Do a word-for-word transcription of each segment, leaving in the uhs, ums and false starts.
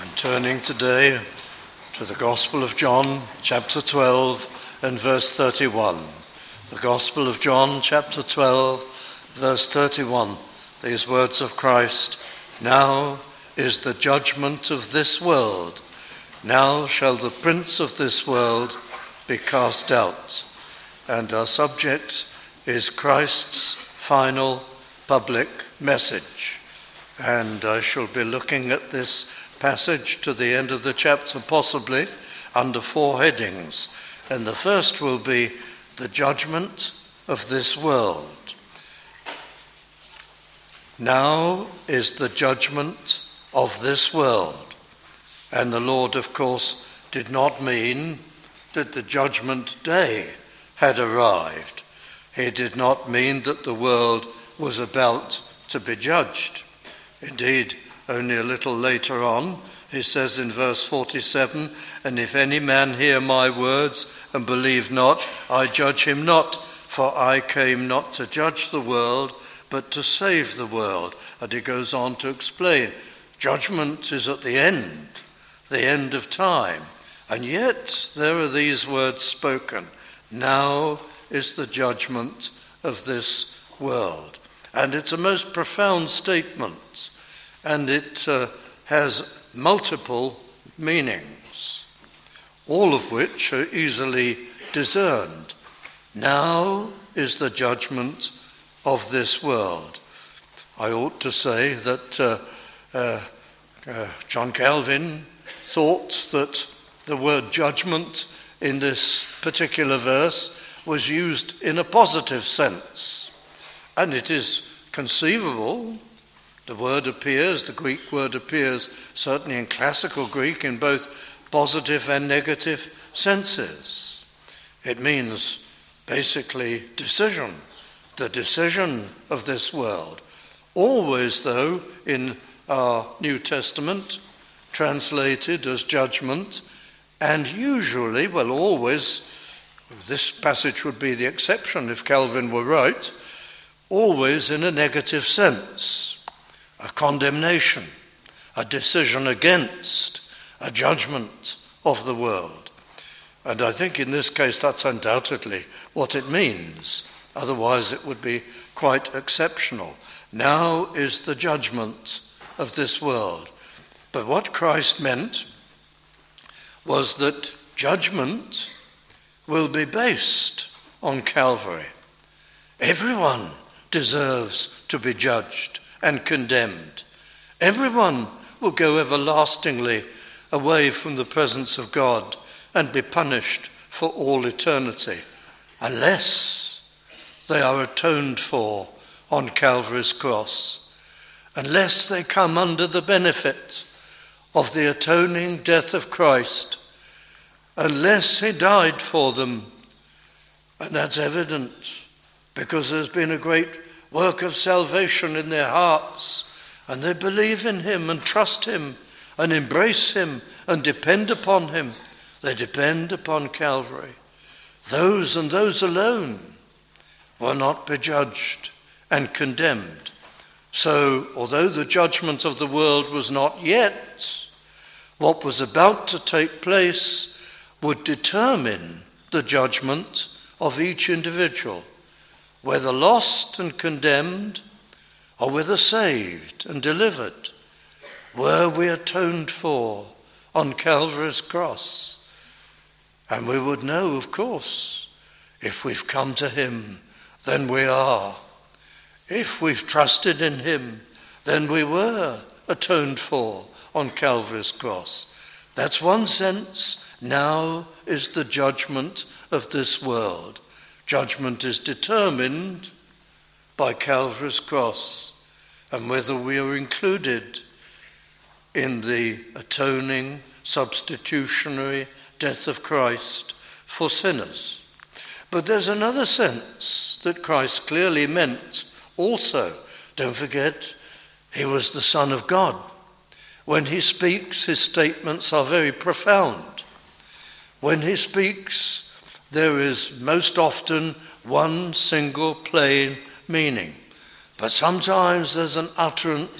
Turning today to the Gospel of John, chapter twelve and verse thirty-one. The Gospel of John, chapter twelve, verse thirty-one. These words of Christ: "Now is the judgment of this world. Now shall the prince of this world be cast out." And our subject is Christ's final public message. And I shall be looking at this passage to the end of the chapter, possibly under four headings. And the first will be the judgment of this world. Now is the judgment of this world. And the Lord, of course, did not mean that the judgment day had arrived. He did not mean that the world was about to be judged. Indeed, only a little later on, he says in verse forty-seven, "And if any man hear my words and believe not, I judge him not, for I came not to judge the world, but to save the world." And he goes on to explain, judgment is at the end, the end of time. And yet there are these words spoken: "Now is the judgment of this world." And it's a most profound statement. And it uh, has multiple meanings, all of which are easily discerned. Now is the judgment of this world. I ought to say that uh, uh, uh, John Calvin thought that the word judgment in this particular verse was used in a positive sense. And it is conceivable. The word appears, the Greek word appears certainly in classical Greek in both positive and negative senses. It means basically decision, the decision of this world. Always, though, in our New Testament, translated as judgment, and usually, well, always, this passage would be the exception if Calvin were right, always in a negative sense. A condemnation, a decision against, a judgment of the world. And I think in this case that's undoubtedly what it means. Otherwise it would be quite exceptional. Now is the judgment of this world. But what Christ meant was that judgment will be based on Calvary. Everyone deserves to be judged and condemned. Everyone will go everlastingly away from the presence of God and be punished for all eternity, unless they are atoned for on Calvary's cross, unless they come under the benefit of the atoning death of Christ, unless he died for them. And that's evident because there's been a great work of salvation in their hearts, and they believe in him and trust him and embrace him and depend upon him. They depend upon Calvary. Those and those alone will not be judged and condemned. So, although the judgment of the world was not yet, what was about to take place would determine the judgment of each individual, whether lost and condemned, or whether saved and delivered. Were we atoned for on Calvary's cross? And we would know, of course, if we've come to him, then we are. If we've trusted in him, then we were atoned for on Calvary's cross. That's one sense. Now is the judgment of this world. Judgment is determined by Calvary's cross and whether we are included in the atoning, substitutionary death of Christ for sinners. But there's another sense that Christ clearly meant also. Don't forget, he was the Son of God. When he speaks, his statements are very profound. When he speaks, there is most often one single plain meaning. But sometimes there's an utterance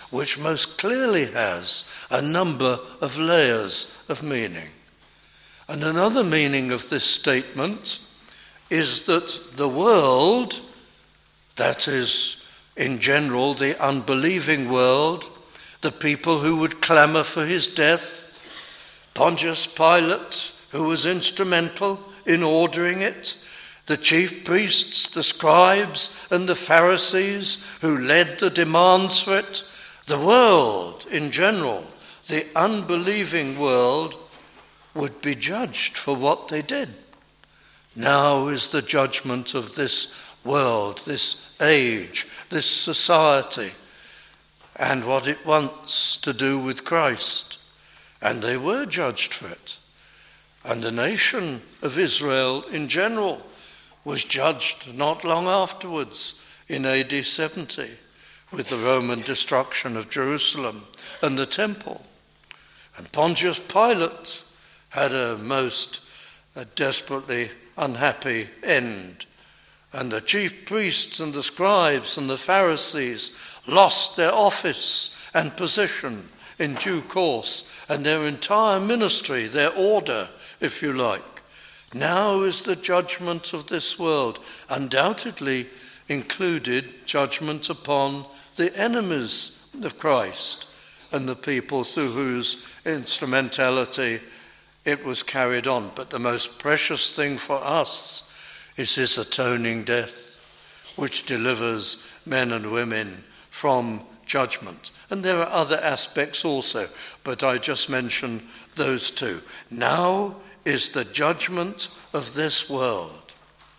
which most clearly has a number of layers of meaning. And another meaning of this statement is that the world, that is, in general, the unbelieving world, the people who would clamour for his death, Pontius Pilate, who was instrumental in ordering it, the chief priests, the scribes, and the Pharisees who led the demands for it, the world in general, the unbelieving world, would be judged for what they did. Now is the judgment of this world, this age, this society, and what it wants to do with Christ. And they were judged for it. And the nation of Israel in general was judged not long afterwards in A D seventy with the Roman destruction of Jerusalem and the temple. And Pontius Pilate had a most a desperately unhappy end. And the chief priests and the scribes and the Pharisees lost their office and position in due course, and their entire ministry, their order, if you like. Now is the judgment of this world, undoubtedly included judgment upon the enemies of Christ and the people through whose instrumentality it was carried on. But the most precious thing for us is his atoning death, which delivers men and women from judgment. And there are other aspects also, but I just mention those two. Now is the judgment of this world.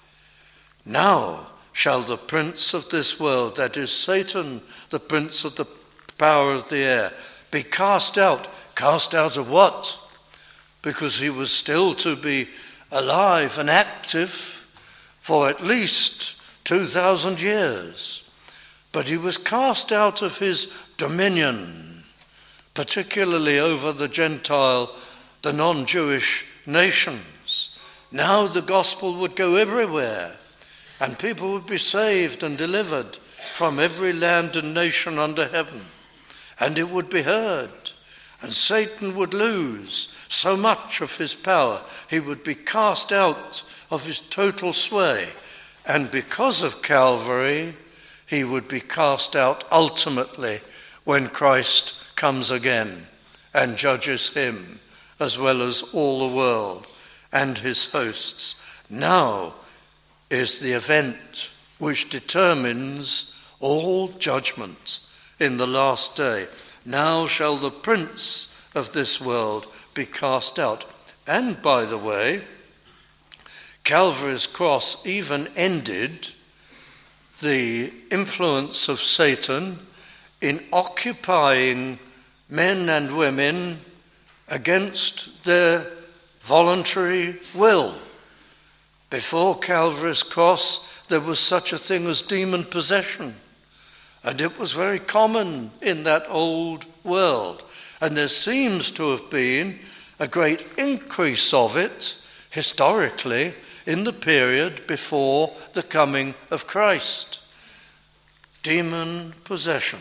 Now shall the prince of this world, that is Satan, the prince of the power of the air, be cast out. Cast out of what? Because he was still to be alive and active for at least two thousand years. But he was cast out of his dominion, particularly over the Gentile, the non-Jewish nations. Now the gospel would go everywhere, and people would be saved and delivered from every land and nation under heaven. And it would be heard, and Satan would lose so much of his power. He would be cast out of his total sway. And because of Calvary, he would be cast out ultimately when Christ comes again and judges him as well as all the world and his hosts. Now is the event which determines all judgment in the last day. Now shall the prince of this world be cast out. And by the way, Calvary's cross even ended the influence of Satan in occupying men and women against their voluntary will. Before Calvary's cross, there was such a thing as demon possession, and it was very common in that old world. And there seems to have been a great increase of it historically in the period before the coming of Christ. Demon possession.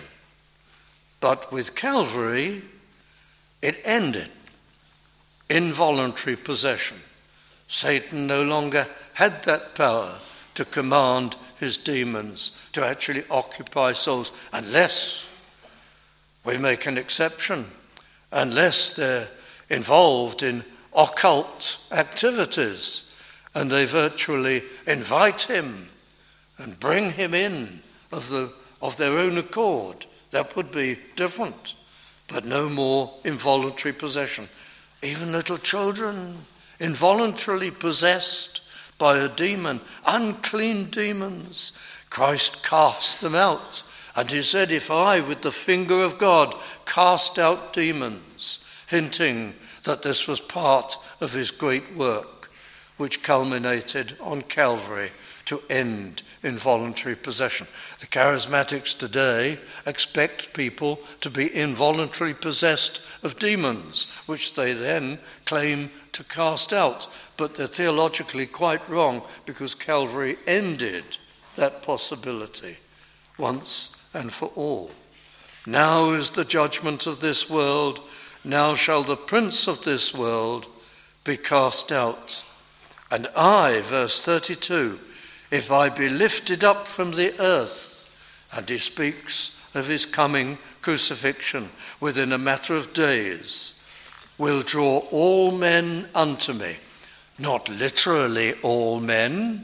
But with Calvary, it ended. Involuntary possession. Satan no longer had that power to command his demons to actually occupy souls, unless we make an exception, unless they're involved in occult activities and they virtually invite him and bring him in of the of their own accord. That would be different, but no more involuntary possession. Even little children involuntarily possessed by a demon, unclean demons. Christ cast them out, and he said, if I, with the finger of God, cast out demons, hinting that this was part of his great work, which culminated on Calvary to end involuntary possession. The charismatics today expect people to be involuntarily possessed of demons, which they then claim to cast out. But they're theologically quite wrong, because Calvary ended that possibility once and for all. Now is the judgment of this world. Now shall the prince of this world be cast out. And I, verse thirty-two, if I be lifted up from the earth, and he speaks of his coming crucifixion within a matter of days, will draw all men unto me. Not literally all men.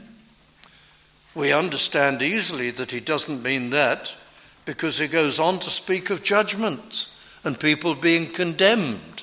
We understand easily that he doesn't mean that, because he goes on to speak of judgment and people being condemned.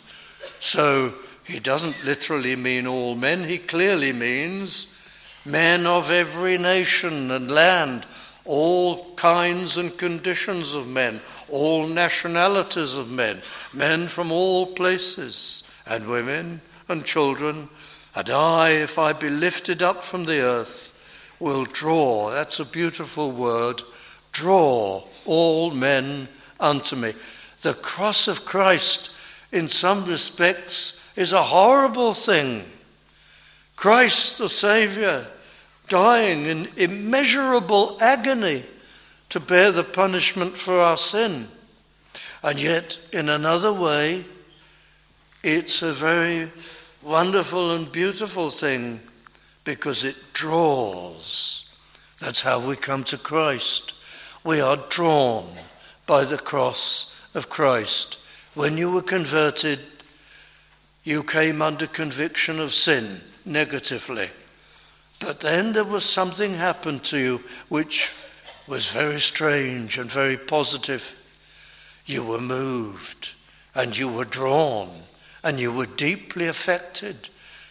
So he doesn't literally mean all men. He clearly means men of every nation and land, all kinds and conditions of men, all nationalities of men, men from all places, and women and children. And I, if I be lifted up from the earth, will draw, that's a beautiful word, draw all men unto me. The cross of Christ, in some respects, is a horrible thing. Christ the Saviour, dying in immeasurable agony to bear the punishment for our sin. And yet, in another way, it's a very wonderful and beautiful thing because it draws. That's how we come to Christ. We are drawn by the cross of Christ. When you were converted, you came under conviction of sin negatively. But then there was something happened to you which was very strange and very positive. You were moved and you were drawn and you were deeply affected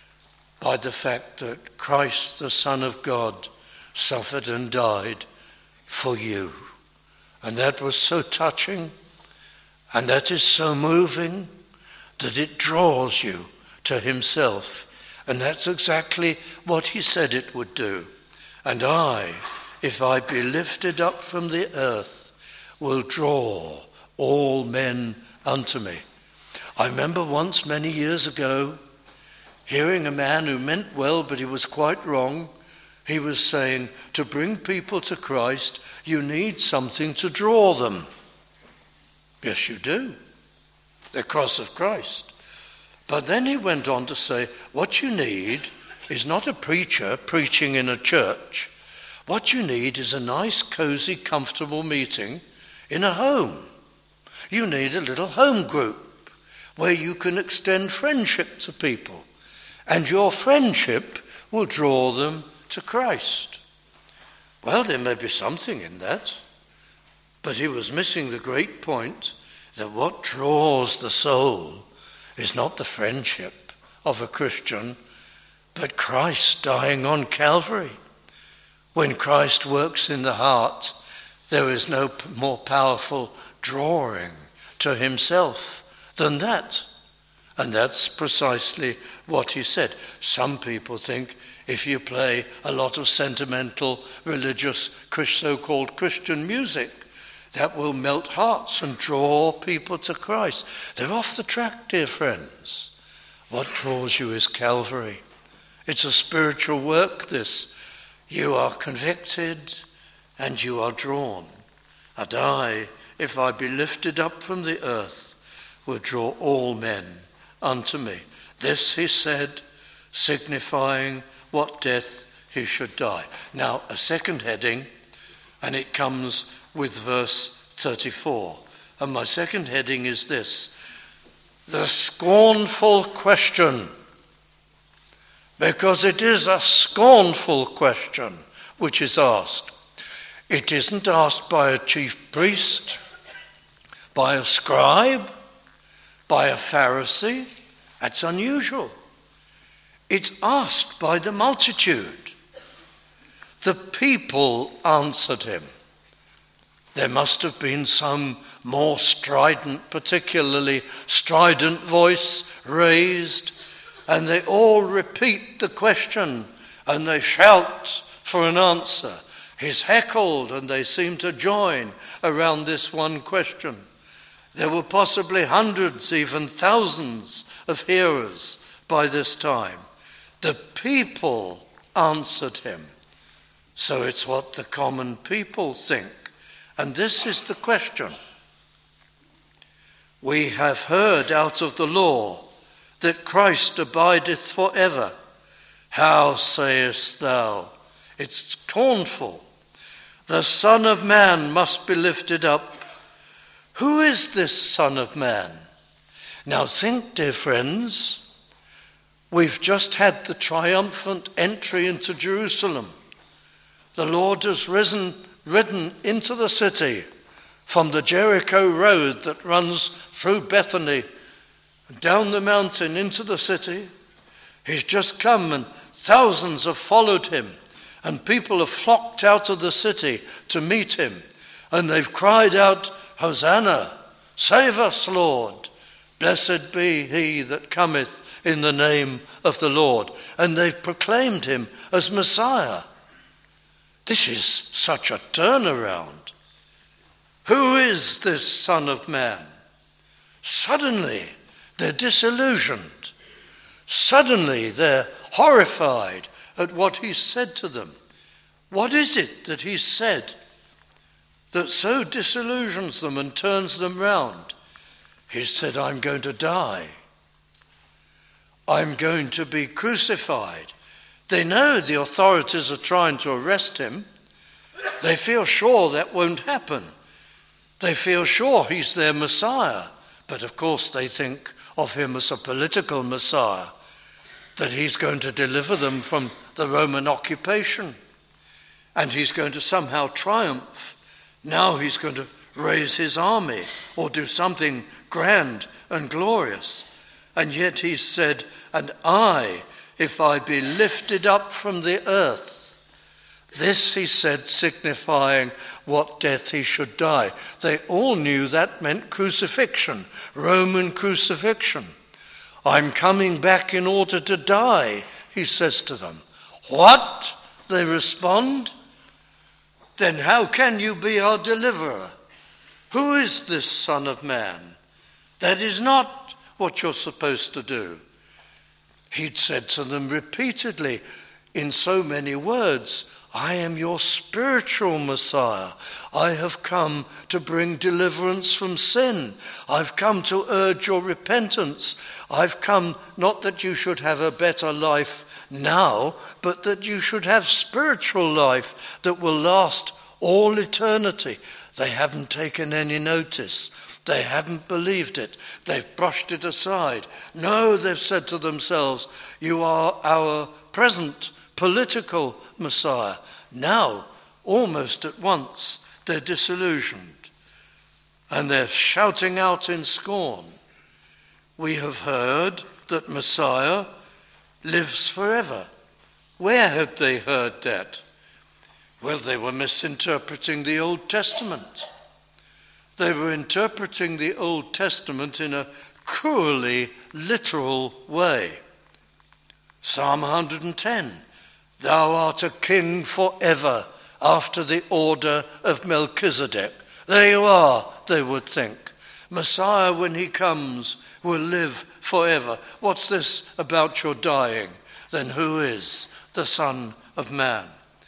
by the fact that Christ, the Son of God, suffered and died for you. And that was so touching, and that is so moving, that it draws you to himself. And that's exactly what he said it would do. And I, if I be lifted up from the earth, will draw all men unto me. I remember once, many years ago, hearing a man who meant well, but he was quite wrong. He was saying, to bring people to Christ, you need something to draw them. Yes, you do. The cross of Christ. But then he went on to say, what you need is not a preacher preaching in a church. What you need is a nice, cozy, comfortable meeting in a home. You need a little home group where you can extend friendship to people. And your friendship will draw them to Christ. Well, there may be something in that, but he was missing the great point that what draws the soul is not the friendship of a Christian, but Christ dying on Calvary. When Christ works in the heart, there is no more powerful drawing to himself than that. And that's precisely what he said. Some people think if you play a lot of sentimental, religious, so-called Christian music, that will melt hearts and draw people to Christ. They're off the track, dear friends. What draws you is Calvary. It's a spiritual work, this. You are convicted and you are drawn. And I, if I be lifted up from the earth, will draw all men unto me. This he said, signifying what death he should die. Now, a second heading, and it comes with verse thirty-four. And my second heading is this: the scornful question. Because it is a scornful question which is asked. It isn't asked by a chief priest, by a scribe, by a Pharisee. That's unusual. It's asked by the multitude. The people answered him. There must have been some more strident, particularly strident voice raised, and they all repeat the question and they shout for an answer. He's heckled and they seem to join around this one question. There were possibly hundreds, even thousands of hearers by this time. The people answered him. So it's what the common people think. And this is the question. We have heard out of the law that Christ abideth for ever. How sayest thou? It's scornful. The Son of Man must be lifted up. Who is this Son of Man? Now think, dear friends, we've just had the triumphant entry into Jerusalem. The Lord has risen, ridden into the city from the Jericho road that runs through Bethany, down the mountain into the city. He's just come and thousands have followed him, and people have flocked out of the city to meet him, and they've cried out, Hosanna, save us, Lord. Blessed be he that cometh in the name of the Lord. And they've proclaimed him as Messiah. This is such a turnaround. Who is this Son of Man? Suddenly they're disillusioned. Suddenly they're horrified at what he said to them. What is it that he said that so disillusions them and turns them round? He said, I'm going to die. I'm going to be crucified. They know the authorities are trying to arrest him. They feel sure that won't happen. They feel sure he's their Messiah. But of course they think of him as a political Messiah, that he's going to deliver them from the Roman occupation. And he's going to somehow triumph. Now he's going to raise his army or do something grand and glorious. And yet he said, and I, if I be lifted up from the earth. This, he said, signifying what death he should die. They all knew that meant crucifixion, Roman crucifixion. I'm coming back in order to die, he says to them. What? They respond. Then how can you be our deliverer? Who is this Son of Man? That is not what you're supposed to do. He'd said to them repeatedly in so many words, I am your spiritual Messiah. I have come to bring deliverance from sin. I've come to urge your repentance. I've come not that you should have a better life now, but that you should have spiritual life that will last all eternity. They haven't taken any notice. They haven't believed it. They've brushed it aside. No, they've said to themselves, you are our present political Messiah. Now, almost at once, they're disillusioned. And they're shouting out in scorn. We have heard that Messiah lives forever. Where had they heard that? Well, they were misinterpreting the Old Testament. They were interpreting the Old Testament in a cruelly literal way. Psalm one hundred ten, thou art a king forever after the order of Melchizedek. There you are, they would think. Messiah, when he comes, will live forever. What's this about your dying? Then who is the Son of Man?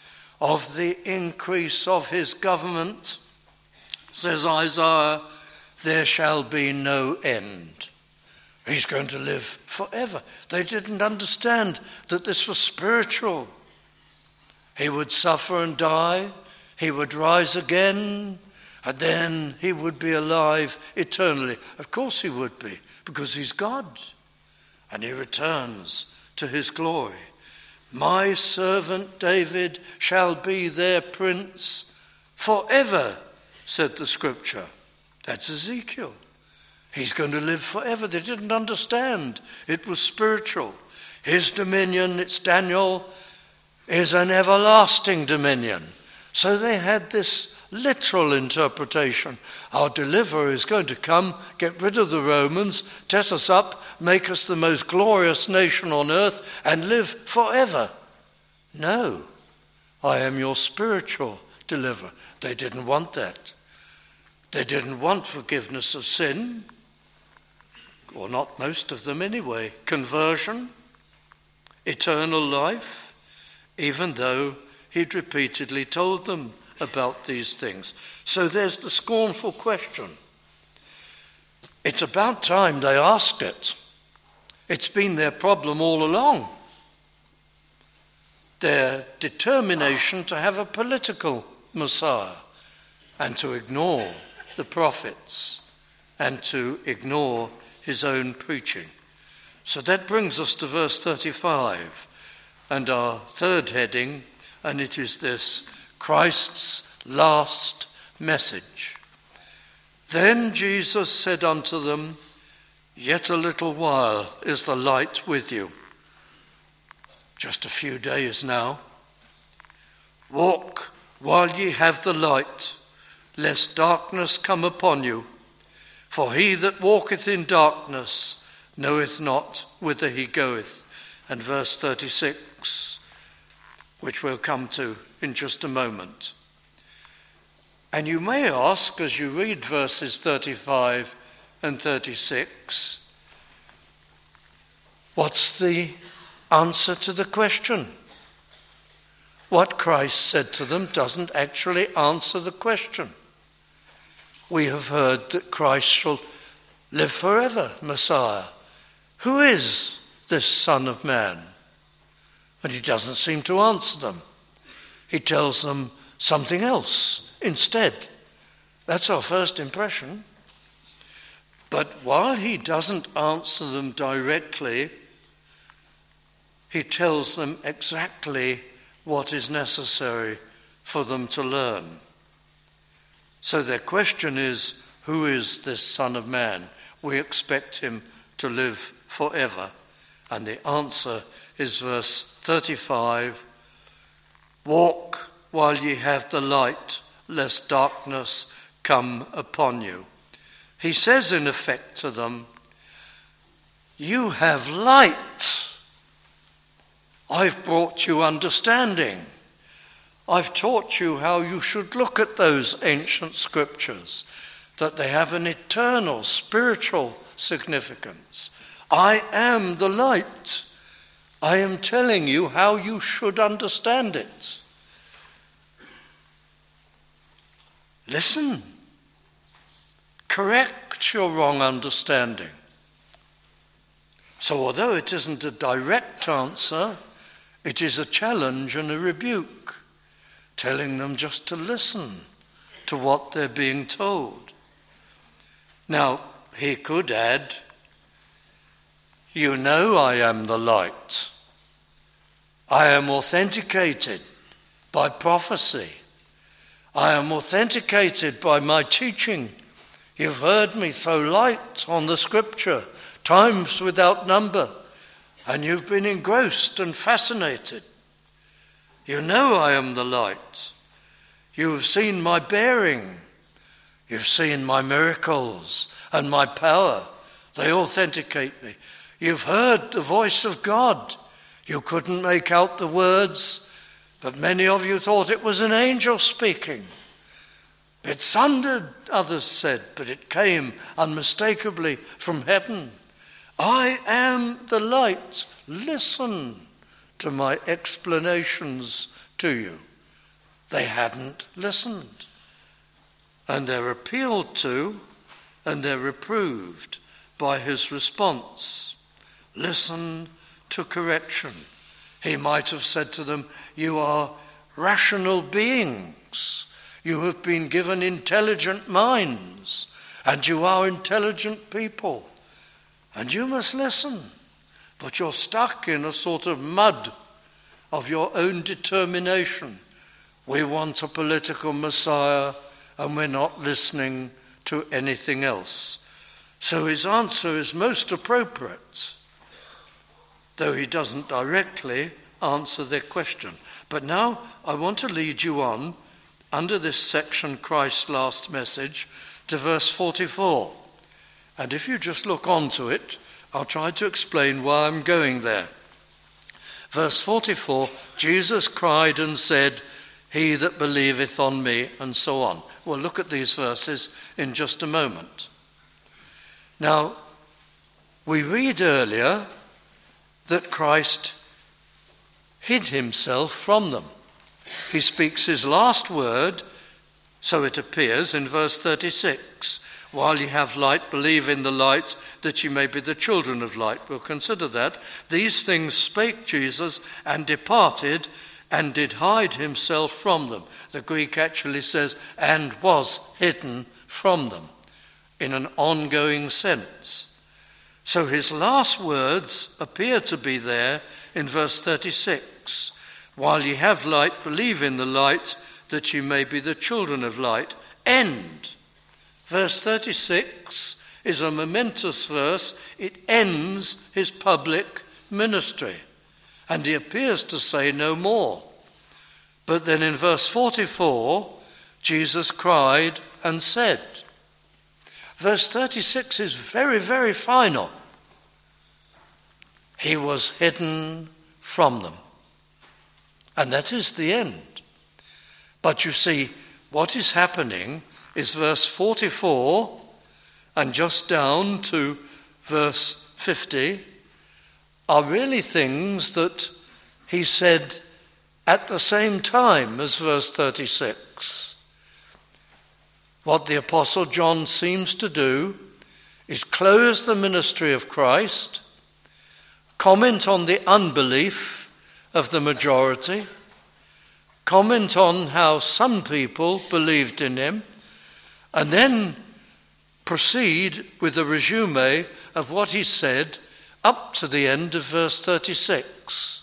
Of the increase of his government, says Isaiah, there shall be no end. He's going to live forever. They didn't understand that this was spiritual. He would suffer and die. He would rise again. And then he would be alive eternally. Of course he would be, because he's God. And he returns to his glory. My servant David shall be their prince forever, said the scripture. That's Ezekiel. He's going to live forever. They didn't understand. It was spiritual. His dominion, it's Daniel, is an everlasting dominion. So they had this literal interpretation. Our deliverer is going to come, get rid of the Romans, set us up, make us the most glorious nation on earth, and live forever. No, I am your spiritual deliverer. They didn't want that. They didn't want forgiveness of sin, or not most of them anyway. Conversion, eternal life, even though he'd repeatedly told them about these things. So there's the scornful question. It's about time they asked it. It's been their problem all along. Their determination to have a political Messiah and to ignore the prophets and to ignore his own preaching. So that brings us to verse thirty-five and our third heading, and it is this: Christ's last message. Then Jesus said unto them, Yet a little while is the light with you. Just a few days now. Walk while ye have the light, lest darkness come upon you. For he that walketh in darkness knoweth not whither he goeth. And verse thirty-six, which we'll come to in just a moment. And you may ask, as you read verses thirty-five and thirty-six, what's the answer to the question? What Christ said to them doesn't actually answer the question. We have heard that Christ shall live forever, Messiah. Who is this Son of Man? And he doesn't seem to answer them. He tells them something else instead. That's our first impression. But while he doesn't answer them directly, he tells them exactly what is necessary for them to learn. So their question is, who is this Son of Man? We expect him to live forever. And the answer is verse thirty-five, Walk while ye have the light, lest darkness come upon you. He says in effect to them, you have light. I've brought you understanding. I've taught you how you should look at those ancient scriptures, that they have an eternal spiritual significance. I am the light. I am telling you how you should understand it. Listen. Correct your wrong understanding. So although it isn't a direct answer, it is a challenge and a rebuke, telling them just to listen to what they're being told. Now, he could add, you know I am the light. I am authenticated by prophecy. I am authenticated by my teaching. You've heard me throw light on the scripture, times without number, and you've been engrossed and fascinated. You know I am the light. You have seen my bearing. You've seen my miracles and my power. They authenticate me. You've heard the voice of God. You couldn't make out the words, but many of you thought it was an angel speaking. It thundered, others said, but it came unmistakably from heaven. I am the light. Listen to my explanations to you. They hadn't listened. And they're appealed to and they're reproved by his response. Listen to correction. He might have said to them, you are rational beings. You have been given intelligent minds, and you are intelligent people, and you must listen. But you're stuck in a sort of mud of your own determination. We want a political Messiah, and we're not listening to anything else. So his answer is most appropriate, though he doesn't directly answer their question. But now I want to lead you on, under this section, Christ's last message, to verse forty-four. And if you just look onto it, I'll try to explain why I'm going there. Verse forty-four, Jesus cried and said, he that believeth on me, and so on. We'll look at these verses in just a moment. Now, we read earlier that Christ hid himself from them. He speaks his last word, so it appears in verse thirty-six, while ye have light, believe in the light, that ye may be the children of light. We'll consider that. These things spake Jesus, and departed, and did hide himself from them. The Greek actually says, and was hidden from them, in an ongoing sense. So his last words appear to be there in verse thirty-six. While ye have light, believe in the light, that ye may be the children of light. End. Verse thirty-six is a momentous verse. It ends his public ministry. And he appears to say no more. But then in verse forty-four, Jesus cried and said. Verse thirty-six is very, very final. He was hidden from them. And that is the end. But you see, what is happening is verse forty-four and just down to verse fifty are really things that he said at the same time as verse thirty-six. What the Apostle John seems to do is close the ministry of Christ, comment on the unbelief of the majority, comment on how some people believed in him, and then proceed with a resume of what he said up to the end of verse thirty-six.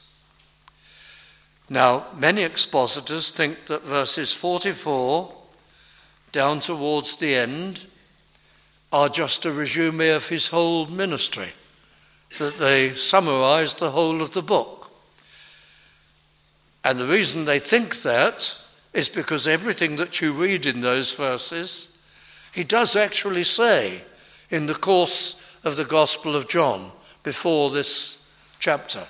Now, many expositors think that verses forty-four down towards the end are just a resume of his whole ministry, that they summarize the whole of the book. And the reason they think that is because everything that you read in those verses, he does actually say in the course of the Gospel of John before this chapter.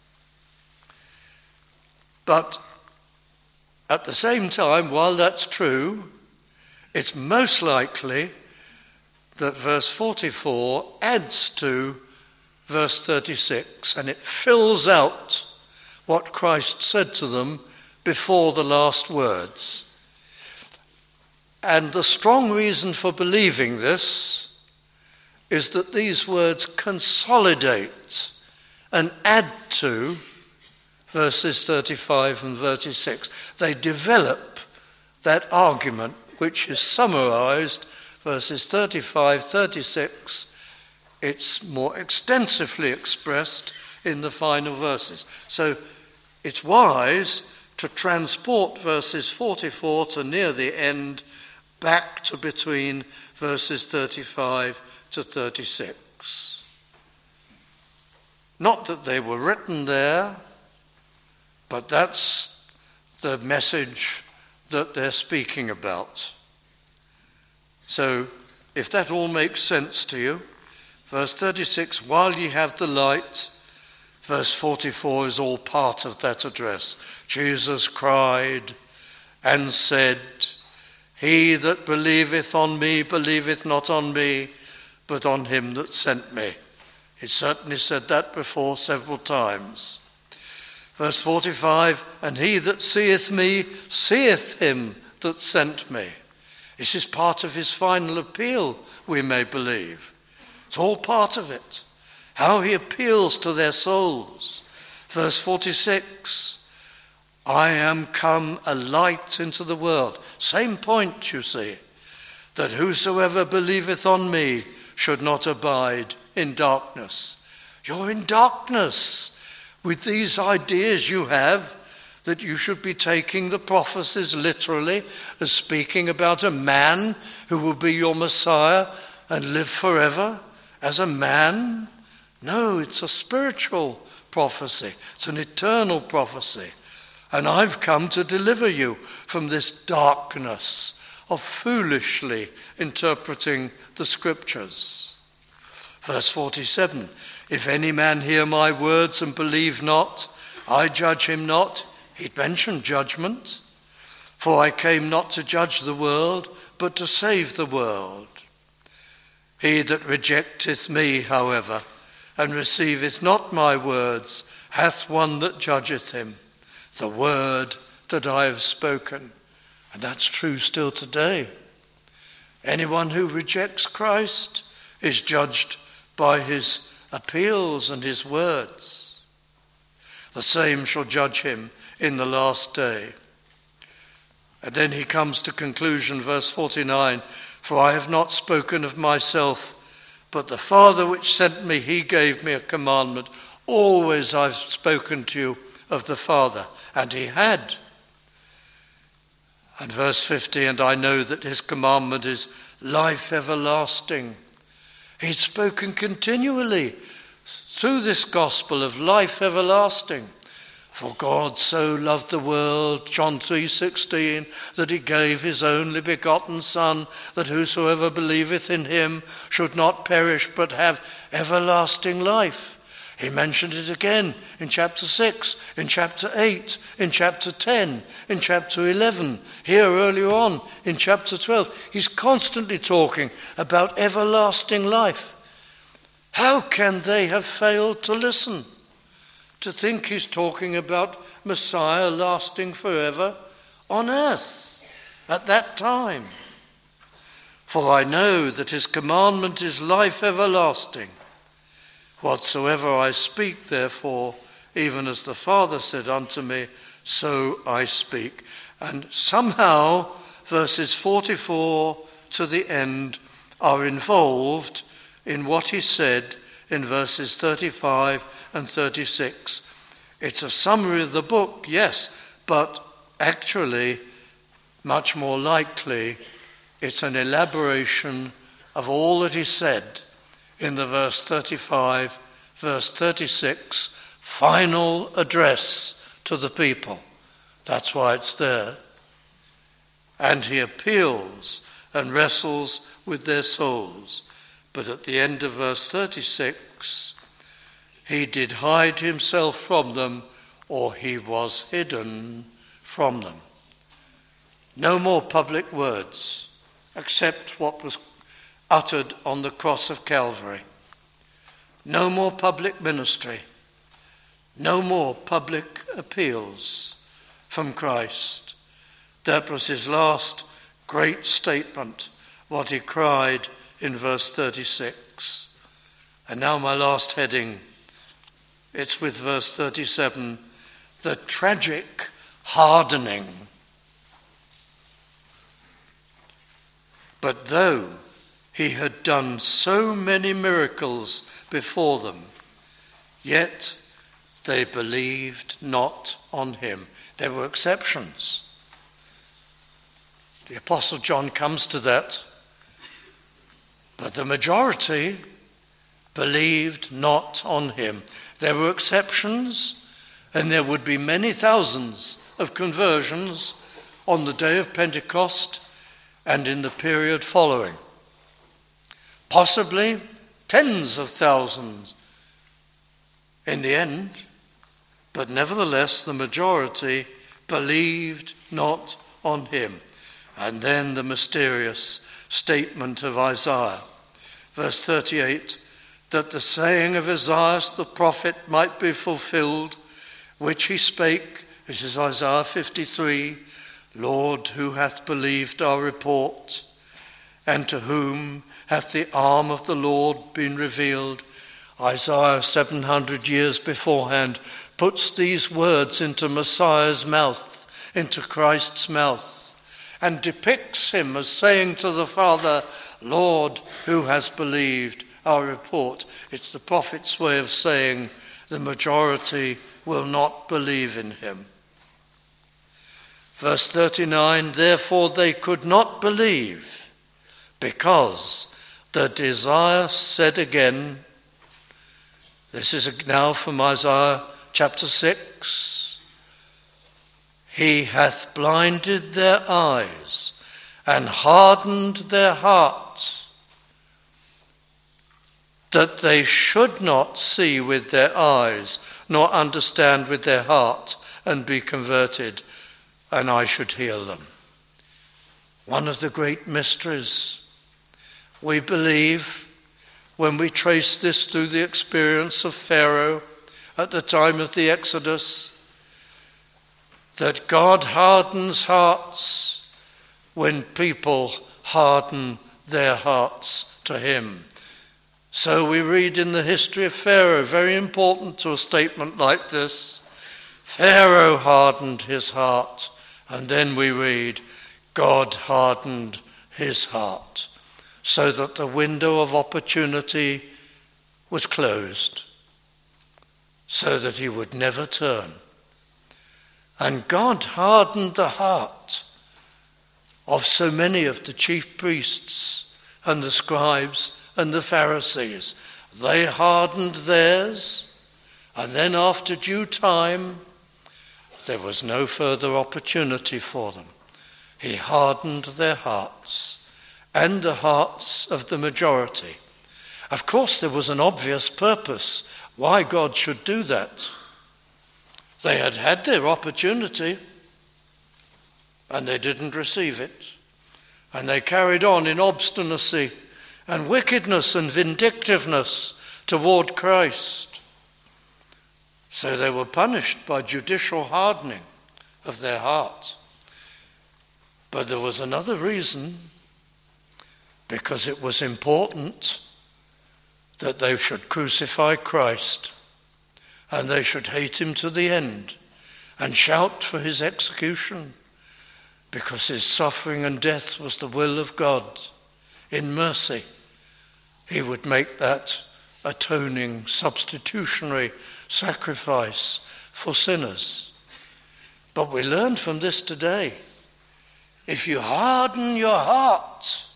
But at the same time, while that's true, it's most likely that verse forty-four adds to verse thirty-six, and it fills out what Christ said to them before the last words. And the strong reason for believing this is that these words consolidate and add to verses thirty-five and thirty-six. They develop that argument which is summarized, verses thirty-five, thirty-six. It's more extensively expressed in the final verses. So it's wise to transport verses forty-four to near the end back to between verses thirty-five to thirty-six. Not that they were written there, but that's the message that they're speaking about. So if that all makes sense to you, verse thirty-six, while ye have the light, verse forty-four is all part of that address. Jesus cried and said, he that believeth on me believeth not on me, but on him that sent me. He certainly said that before several times. Verse forty-five, and he that seeth me seeth him that sent me. This is part of his final appeal, we may believe. It's all part of it. How he appeals to their souls. Verse forty-six, I am come a light into the world. Same point, you see, that whosoever believeth on me should not abide in darkness. You're in darkness with these ideas you have that you should be taking the prophecies literally as speaking about a man who will be your Messiah and live forever as a man. No, it's a spiritual prophecy. It's an eternal prophecy. And I've come to deliver you from this darkness of foolishly interpreting the scriptures. Verse forty-seven, if any man hear my words and believe not, I judge him not. He'd mentioned judgment. For I came not to judge the world, but to save the world. He that rejecteth me, however, and receiveth not my words, hath one that judgeth him, the word that I have spoken. And that's true still today. Anyone who rejects Christ is judged by his appeals and his words. The same shall judge him in the last day. And then he comes to conclusion, verse forty-nine, for I have not spoken of myself, but the Father which sent me, he gave me a commandment. Always I've spoken to you of the Father. And he had. And verse fifty, and I know that his commandment is life everlasting. He's spoken continually through this gospel of life everlasting. For God so loved the world, John three sixteen, that he gave his only begotten Son, that whosoever believeth in him should not perish but have everlasting life. He mentioned it again in chapter six, in chapter eight, in chapter ten, in chapter eleven, here earlier on in chapter twelve. He's constantly talking about everlasting life. How can they have failed to listen? To think he's talking about Messiah lasting forever on earth at that time. For I know that his commandment is life everlasting. Whatsoever I speak, therefore, even as the Father said unto me, so I speak. And somehow verses forty-four to the end are involved in what he said in verses thirty-five and thirty-six. It's a summary of the book, yes, but actually, much more likely, it's an elaboration of all that he said in the verse thirty-five, verse thirty-six, final address to the people. That's why it's there. And he appeals and wrestles with their souls. But at the end of verse thirty-six, he did hide himself from them, or he was hidden from them. No more public words, except what was uttered on the cross of Calvary. No more public ministry. No more public appeals from Christ. That was his last great statement, what he cried in verse thirty-six. And now my last heading, it's with verse thirty-seven, the tragic hardening. But though he had done so many miracles before them, yet they believed not on him. There were exceptions. The Apostle John comes to that. But the majority believed not on him. There were exceptions, and there would be many thousands of conversions on the day of Pentecost and in the period following. Possibly tens of thousands in the end, but nevertheless the majority believed not on him. And then the mysterious statement of Isaiah, verse thirty-eight, that the saying of Isaiah the prophet might be fulfilled, which he spake, this is Isaiah fifty-three, Lord, who hath believed our report, and to whom hath the arm of the Lord been revealed? Isaiah, seven hundred years beforehand, puts these words into Messiah's mouth, into Christ's mouth, and depicts him as saying to the Father, Lord, who has believed our report? It's the prophet's way of saying the majority will not believe in him. Verse thirty-nine, therefore they could not believe, because the desire said again, this is now from Isaiah chapter six, he hath blinded their eyes and hardened their hearts, that they should not see with their eyes, nor understand with their heart, and be converted, and I should heal them. One of the great mysteries. We believe, when we trace this through the experience of Pharaoh at the time of the Exodus, that God hardens hearts when people harden their hearts to him. So we read in the history of Pharaoh, very important to a statement like this, Pharaoh hardened his heart, and then we read, God hardened his heart, so that the window of opportunity was closed, so that he would never turn. And God hardened the heart of so many of the chief priests and the scribes and the Pharisees. They hardened theirs, and then after due time, there was no further opportunity for them. He hardened their hearts and the hearts of the majority. Of course, there was an obvious purpose why God should do that. They had had their opportunity and they didn't receive it. And they carried on in obstinacy and wickedness and vindictiveness toward Christ. So they were punished by judicial hardening of their heart. But there was another reason, because it was important that they should crucify Christ and they should hate him to the end and shout for his execution, because his suffering and death was the will of God. In mercy, he would make that atoning, substitutionary sacrifice for sinners. But we learn from this today, if you harden your heart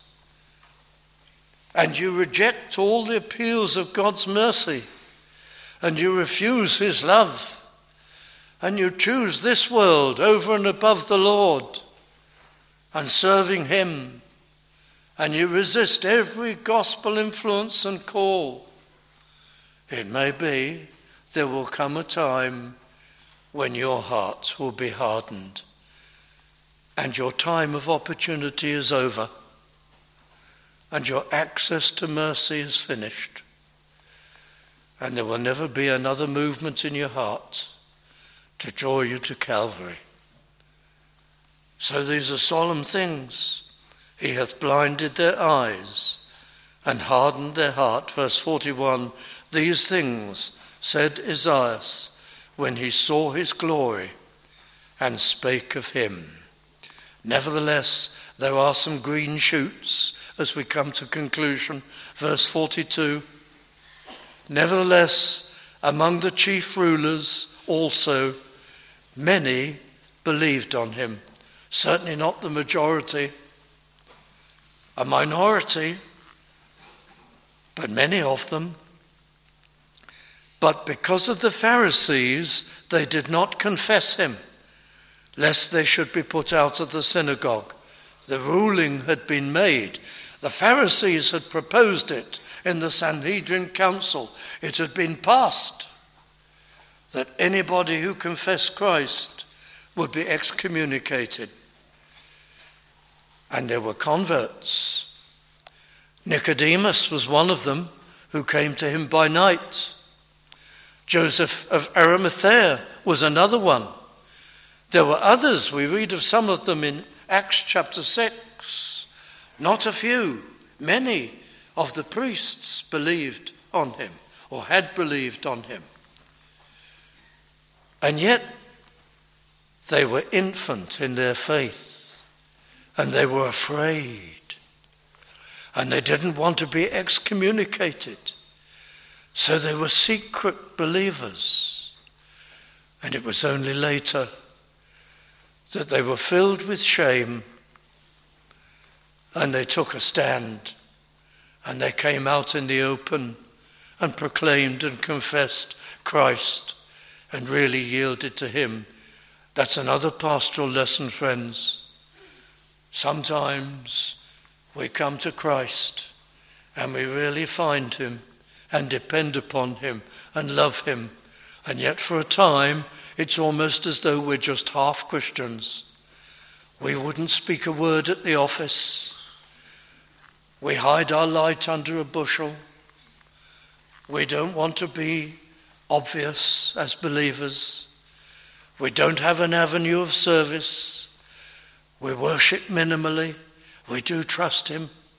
and you reject all the appeals of God's mercy and you refuse his love and you choose this world over and above the Lord and serving him, and you resist every gospel influence and call, it may be there will come a time when your heart will be hardened and your time of opportunity is over and your access to mercy is finished, and there will never be another movement in your heart to draw you to Calvary. So these are solemn things. He hath blinded their eyes and hardened their heart. Verse forty-one, these things said Isaiah when he saw his glory and spake of him. Nevertheless, there are some green shoots as we come to conclusion. Verse forty-two, nevertheless, among the chief rulers also many believed on him. Certainly not the majority, a minority, but many of them. But because of the Pharisees, they did not confess him, lest they should be put out of the synagogue. The ruling had been made. The Pharisees had proposed it in the Sanhedrin Council. It had been passed that anybody who confessed Christ would be excommunicated. And there were converts. Nicodemus was one of them, who came to him by night. Joseph of Arimathea was another one. There were others. We read of some of them in Acts chapter six. Not a few, many of the priests believed on him, or had believed on him. And yet they were infant in their faith. And they were afraid. And they didn't want to be excommunicated. So they were secret believers. And it was only later that they were filled with shame and they took a stand and they came out in the open and proclaimed and confessed Christ and really yielded to him. That's another pastoral lesson, friends. Sometimes we come to Christ and we really find him and depend upon him and love him. And yet for a time, it's almost as though we're just half Christians. We wouldn't speak a word at the office. We hide our light under a bushel. We don't want to be obvious as believers. We don't have an avenue of service. We worship minimally. We do trust him.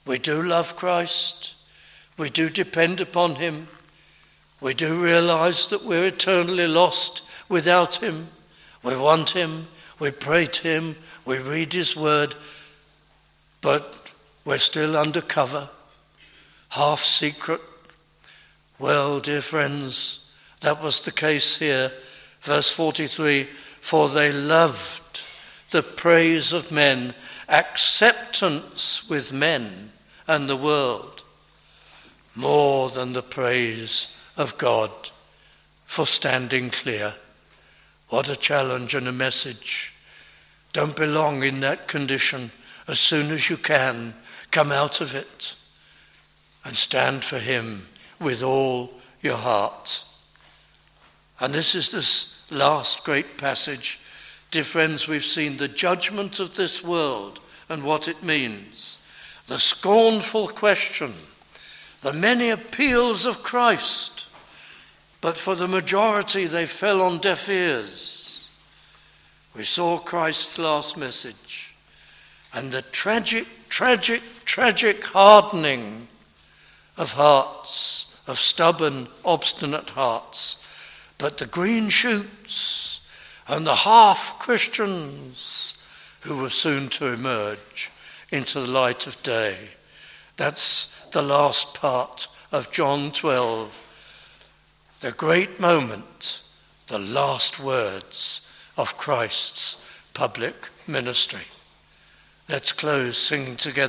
We do love Christ. We do depend upon him. We do realize that we're eternally lost without him. We want him. We pray to him. We read his word. But we're still undercover, half secret. Well, dear friends, that was the case here. Verse forty-three, for they loved the praise of men, acceptance with men and the world, more than the praise of God for standing clear. What a challenge and a message. Don't belong in that condition. As soon as you can, come out of it and stand for him with all your heart. And this is this last great passage. Dear friends, we've seen the judgment of this world and what it means, the scornful question, the many appeals of Christ, but for the majority they fell on deaf ears. We saw Christ's last message and the tragic, tragic, tragic hardening of hearts, of stubborn, obstinate hearts. But the green shoots and the half-Christians who were soon to emerge into the light of day. That's the last part of John twelve. The great moment, the last words of Christ's public ministry. Let's close singing together.